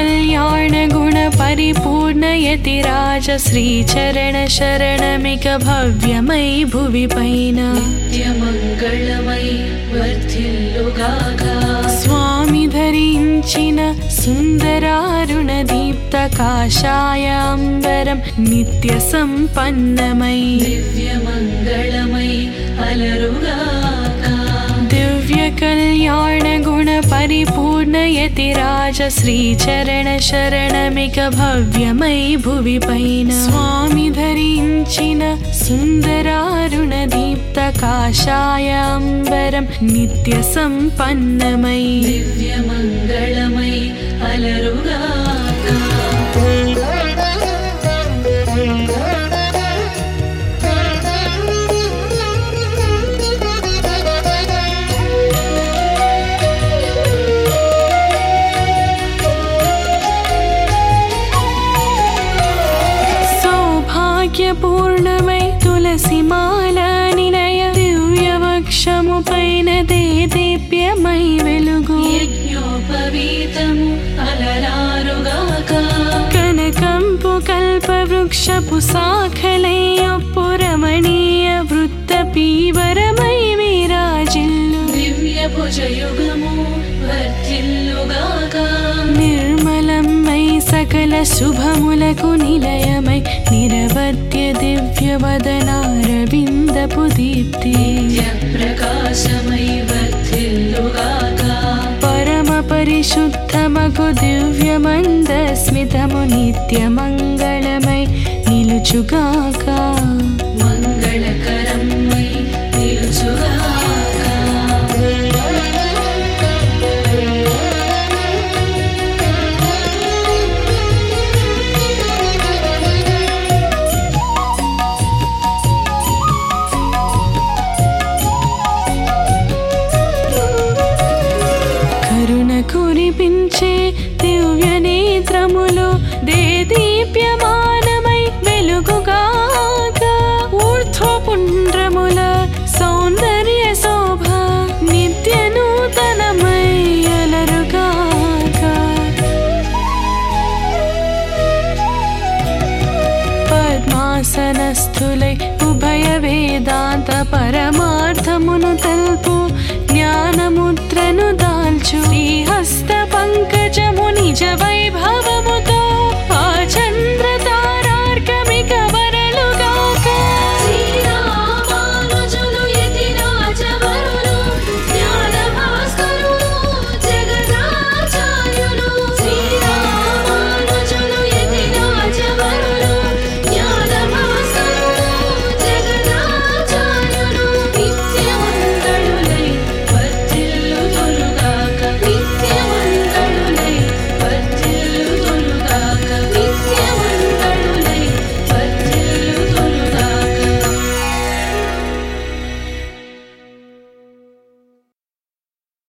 कल्याण गुण परिपूर्ण यतिराज श्रीचरण शरणमिक भव्यमयि भुवि पैन नित्यमङ्गलमयि वर्धिल्लुगाका स्वामी धरिंचिन सुन्दरारुणदीप्त काषाय अम्बरं नित्य सम्पन्नमयि दिव्यमङ्गलमयि अलरुगाका दिव्य कल्याण गुण परिपूर्ण यतिराज श्रीचरण शरणमिक भव्यमयि भुवि पैन स्वामी धरिंचिन सुन्दरारुणदीप्त काषाय अम्बरं नित्य सम्पन्नमयि दिव्यमङ्गलमयि अलरुगाका पूर्णमय तुलसीमाला निलय दिव्यवक्षमुपैन देदीप्यमय वेलुगु यज्ञोपवीतము అలరారుగాక कनकंपु कल्पवृक्षपु साखलयप्पु रमणीय वृत्त पीवरमय विराजिल्लु दिव्यभुजयुगము వర్ధిల్లుగాక निर्मलमय सकल शुभमुలకు निलयमय निरवध्य दिव्यवदनारविन्दपु दीप्ति प्रकाशमयि वर्धिल्लुगाक परम परिशुद्धमగు दिव्यमन्दस्मितमु नित्यमङ्गलमय निलुचुगाक मङ्गलकरमयि निलुचुगाक కురిపించే దివ్య నేత్రములు దేదీప్యమానమై వెలుగుగాక ఊర్ధ్వపుండ్రముల సౌందర్య శోభ నిత్య నూతనమై అలరుగాక పద్మాసనస్థులై ఉభయ వేదాంత పరమార్థమును తెలుపు జ్ఞానముద్రను దాల్చు శ్రీహస్త పంకజము నిజ